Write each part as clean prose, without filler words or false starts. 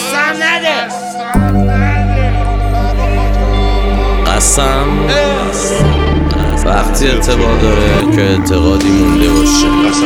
قسم نده. قسم وقتی اعتبار داره که اعتقادی مونده باشه،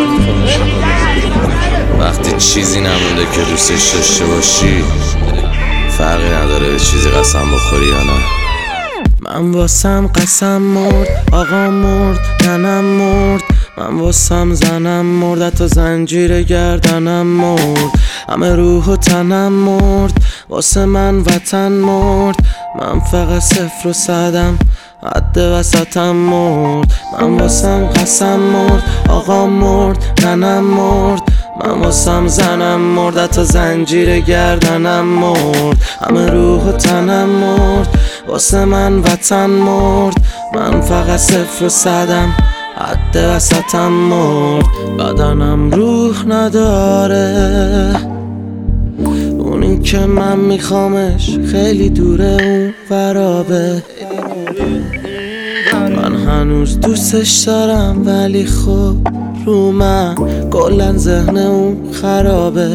وقتی چیزی نمونده که دوستش داشته باشی، فرقی نداره به چیزی قسم بخوری یا نه. من واسم قسم مرد، آقا مرد، ننم مرد، من واسم زنم مرد، حتی زنجیر گردنم مرد، همه روح و تنم مرد، واسه من وطن مرد، من فقط صفر و صدم، حد وسطم مرد. من واسم قسم مرد، آقا مرد، ننم مرد، من واسم زنم مرد، حتی زنجیر گردنم مرد، همه روح و تنم مرد، واسه من وطن مرد، من فقط صفر و صدم، حد وسطم مرد. بدنم روح نداره، اونی که من میخوامش خیلی دوره، اون فرابه. من هنوز دوستش دارم ولی خب رو من کلن ذهن اون خرابه.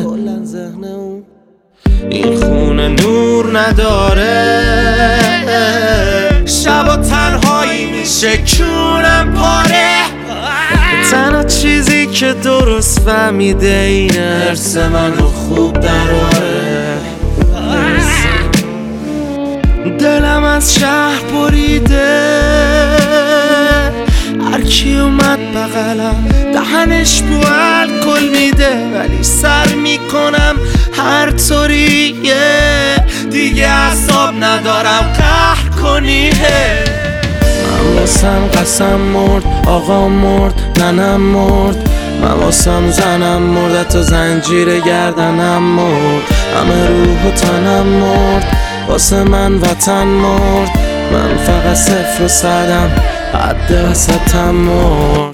این خونه نور نداره، شبا تنهایی میشه کونم پاره. تنها چیزی که درست فهمیده اینه حرس منو خوب دراره. دلم از شهر بریده، هرکی اومد بغلم دهنش بو الکل میده، ولی سر میکنم هر طوریه، دیگه اعصاب ندارم قهر کنی. من واسم قسم مرد، آقا مرد، ننم مرد، من واسم زنم مرد، حتی زنجیر گردنم مرد، همه روح و تنم مرد، واسه من وطن مرد، من فقط صفر و صدم، حد وسطم مرد.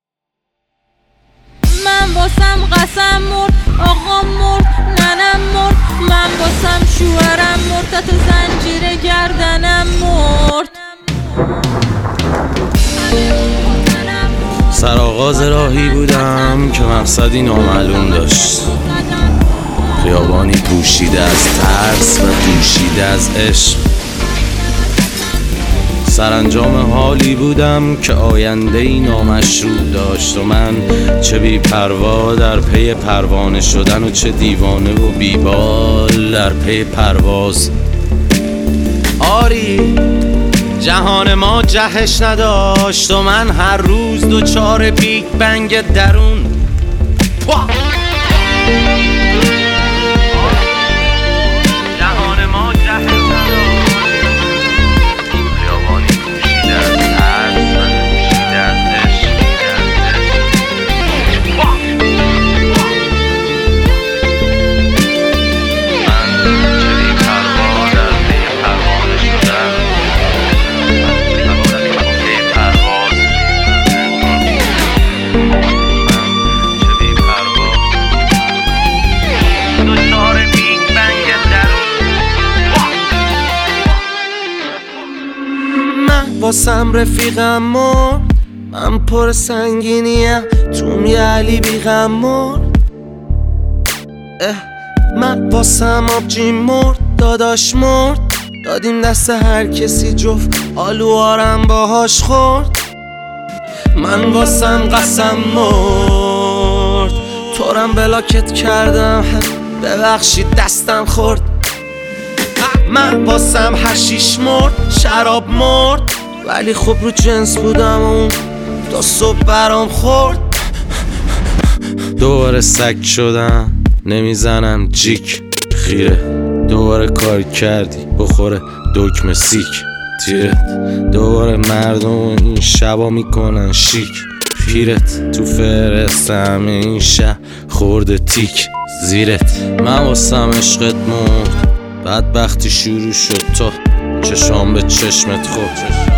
من واسم قسم مرد، آقا مرد، ننم مرد، من واسم شوهرم مرد، حتی زنجیر گردنم مرد. سرآغاز راهی بودم که مقصدی نامعلوم داشت، خیابانی پوشیده از ترس و دوشیده از عشق. سرانجام حالی بودم که آینده‌ای نامشروع داشت و من چه بی پروا در پی پروانه شدن و چه دیوانه و بیبال در پی پرواز. آری جهان ما جهش نداشت و من هر روز دوچار بیگ بنگ درون. واسم رفیقم مرد، من پر سنگینیم توم یه علی بیغم مرد. من واسم آبجی مرد، داداش مرد، دادیم دست هر کسی جفت آلوارم باهاش خورد. من واسم قسم مرد، تورم بلاکت کردم ببخشید دستم خورد. من واسم حشیش مرد، شراب مرد، ولی خب رو جنس بودم اون تا صبح برام خورد. دوباره سگ شدم نمیزنم جیک خیره، دوباره کار کردی بخوره دکمه سیک تیرت، دوباره مردم این شبا میکنن شیک پیرت، تو فرستم این شب خورده تیک زیرت. من واسم عشقت مرد، بدبختی شروع شد تا چشام به چشمت خورد.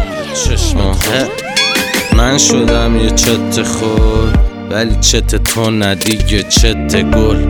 من شدم یه چت خور، ولی چت تو ندیگه چت گل.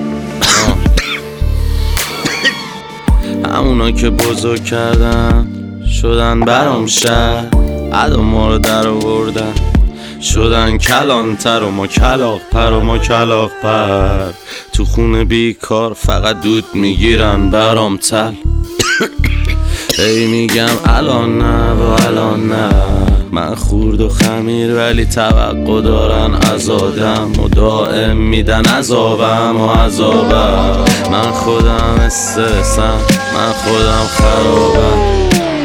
همونا که بزرگ کردن شدن برام شهر، عدا ما رو در آوردن شدن کلانتر و ما کلاغ‌پر و ما کلاغ‌پر. تو خونه بیکار فقط دود میگیرن برام تل. هی میگم الان نه و الان نه، من خورد و خمیر ولی توقع دارن از آدم و دائم میدن عذابم و عذابم. من خودم استرسم، من خودم خرابم.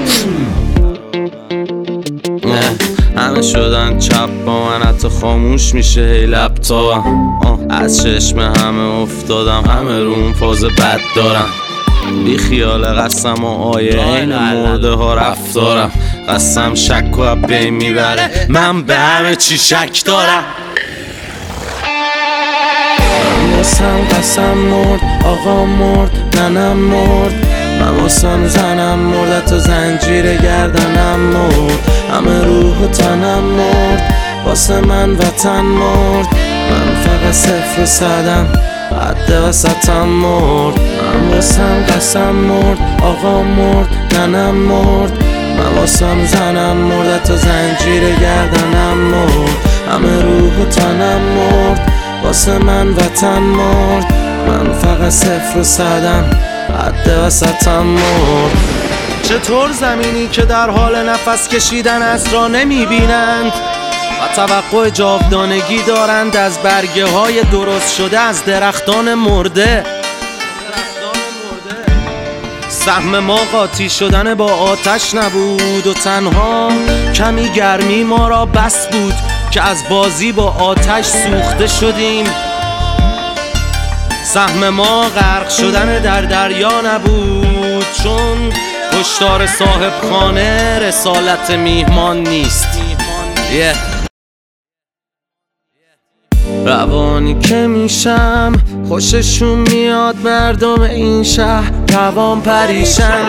همه شدن چپ با من، حتی خاموش میشه لپتاپم. از چشم همه افتادم، همه روم فاز بد دارم. بی خیال قسم و آیه این مرده ها رفتارم. قسم شک و بین میبره، من به همه چی شک دارم. من واسم قسم مرد، آقا مرد، ننم مرد. من واسم زنم مرد، تو زنجیر گردنم مرد. همه روح و تنم مرد، واسه من وطن مرد. من فقط صفر و صدم، حد وسطم مرد. من واسم قسم مرد، آقا مرد، ننم مرد. من واسم زنم مرد، تو زنجیر گردنم مرد. همه روح و تنم مرد، واسه من وطن مرد. من فقط صفر و صدم، حد وسطم مرد. چطور زمینی که در حال نفس کشیدن از را نمیبینند و توقع جاودانگی دارند از برگه های درست شده از درختان مرده. سهم ما قاطی شدن با آتش نبود و تنها کمی گرمی ما را بس بود که از بازی با آتش سوخته شدیم. سهم ما غرق شدن در دریا نبود، چون کشتار صاحب خانه رسالت میهمان نیست. روانی که میشم خوششون میاد مردم این شهر روان پریشن.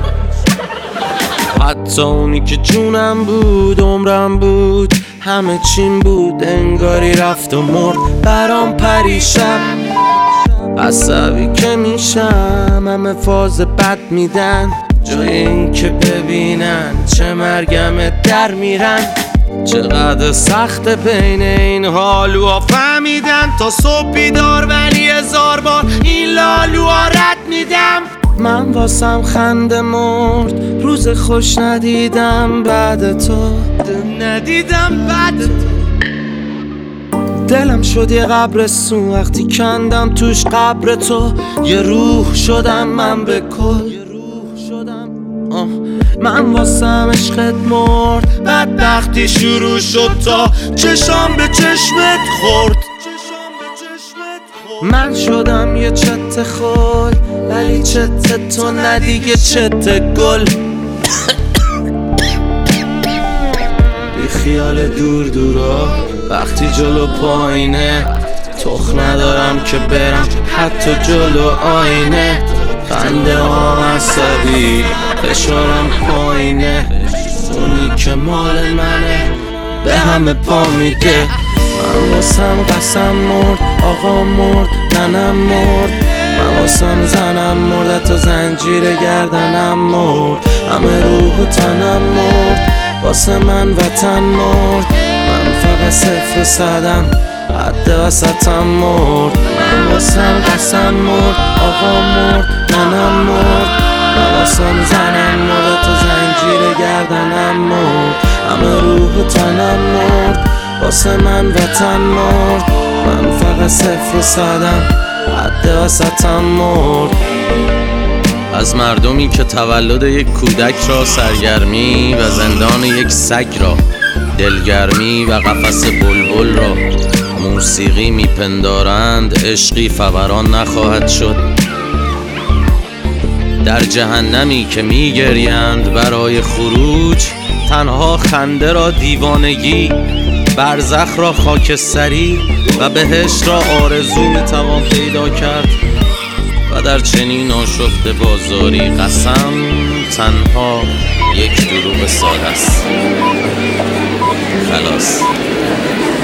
حتی اونی که جونم بود عمرم بود همه چیم بود انگاری رفت و مرد برام پریشن. عصبی که میشم همه فاز بد میدن، جای این که ببینن چه مرگم در میرن. چقدر سخت بین این حالوها فهمیدن، تا صبح بیدار ولی 1000 بار این لالوها رد میدم. من واسم خنده مرد، روز خوش ندیدم بعد تو، ندیدم بعد تو. دلم شد یه قبرستون وقتی کندم توش قبر تو. یه روح شدم من به کل، من واسم عشقت مرد. بدبختی شروع شد تا چشام به چشمت خورد. من شدم یه چت خل ولی چت تو نه دیگه چت گل. بی خیال دور دورا وقتی جلو پایینه، تخ ندارم که برم حتی جلو آینه. خنده ها عصبی فشارم پایینه، اونی که مال منه به همه پا میده. من واسم قسم مرد، آقا مرد، ننم مرد. من واسم زنم مرد، تو زنجیر گردنم مرد. همه روح و تنم مرد، واسه من وطن مرد. من فقط صفر و صدم، حد وسطم مرد. من واسم قسم مرد، آقا مرد، ننم مرد. من واسم زنم مرد، تو زنجیر گردنم مرد. همه روح و تنم مرد، واسه من وطن مرد. من فقط صفر و صدم، حد وسطم مرد. از مردمی که تولد یک کودک را سرگرمی و زندان یک سگ را، دلگرمی و قفس بلبل را موسیقی میپندارند، عشقی فوران نخواهد شد. در جهنمی که میگریند برای خروج، تنها خنده را دیوانگی، برزخ را خاکستری و بهشت را آرزو میتوان پیدا کرد. و در چنین آشفته بازاری قسم تنها یک دروغ ساده است. خلاص.